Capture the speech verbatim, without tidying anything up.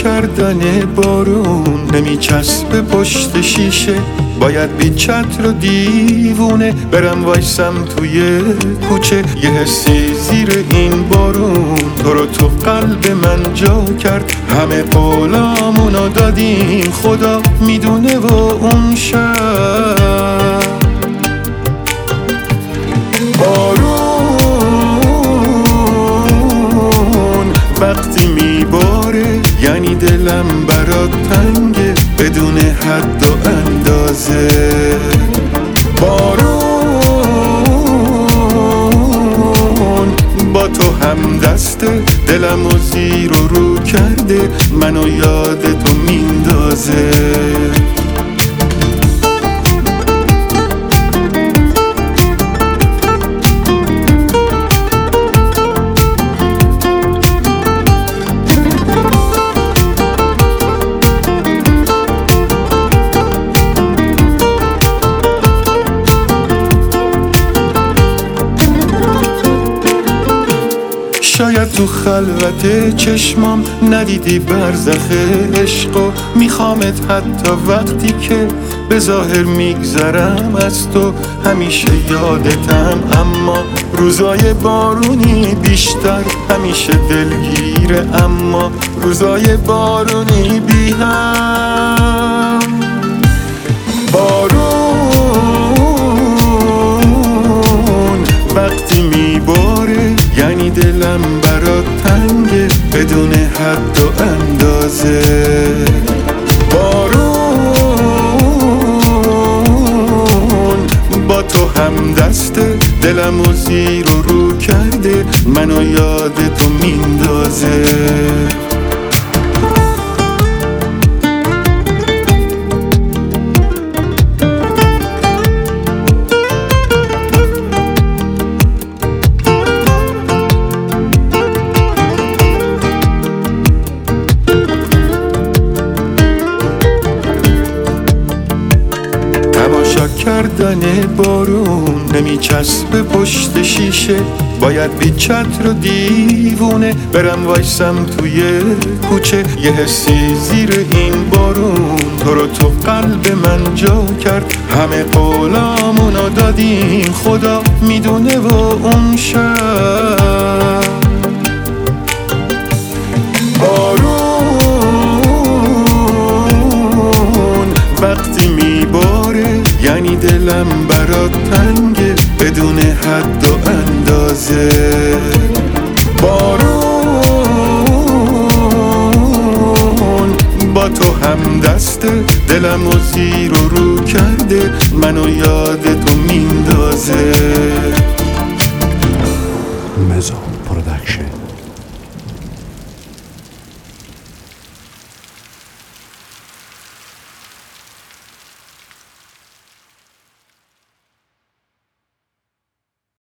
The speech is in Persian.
کردن بارون نمیچسبه پشت شیشه، باید بی چتر و دیوونه برم وایسم توی کوچه. یه حسی زیر این بارون تو رو تو قلب من جا کرد، همه قولامونو دادیم خدا میدونه و اون شب بارون وقتی میباره یعنی دلم برات تنگه بدون حد و اندازه. بارون با تو هم دسته دلم و زیر و رو کرده، منو یاد تو میندازه. شاید تو خلوت چشمام ندیدی برزخ عشقو، میخوامت حتی وقتی که به ظاهر میگذرم از تو. همیشه یادتم اما روزای بارونی بیشتر، همیشه دلگیره اما روزای بارونی بی هم. بارون وقتی میباره یعنی دلم برات تنگه بدون حد و اندازه. بارون با تو هم دسته دلم و زیر و رو کرده، منو یاد تو میندازه. تماشا کردن بارون نمیچسبه پشت شیشه، باید بی چتر و دیوونه برم وایسم توی کوچه. یه حسی زیر این بارون تو رو تو قلب من جا کرد، همه قولامونو دادیم خدا میدونه و اون شب بارون وقتی میباره یعنی دلم برات تنگه بدون حد و اندازه. بارون با تو هم دسته دلم و زیر و رو کرده، منو یاد تو میندازه. مزو پرودکشن.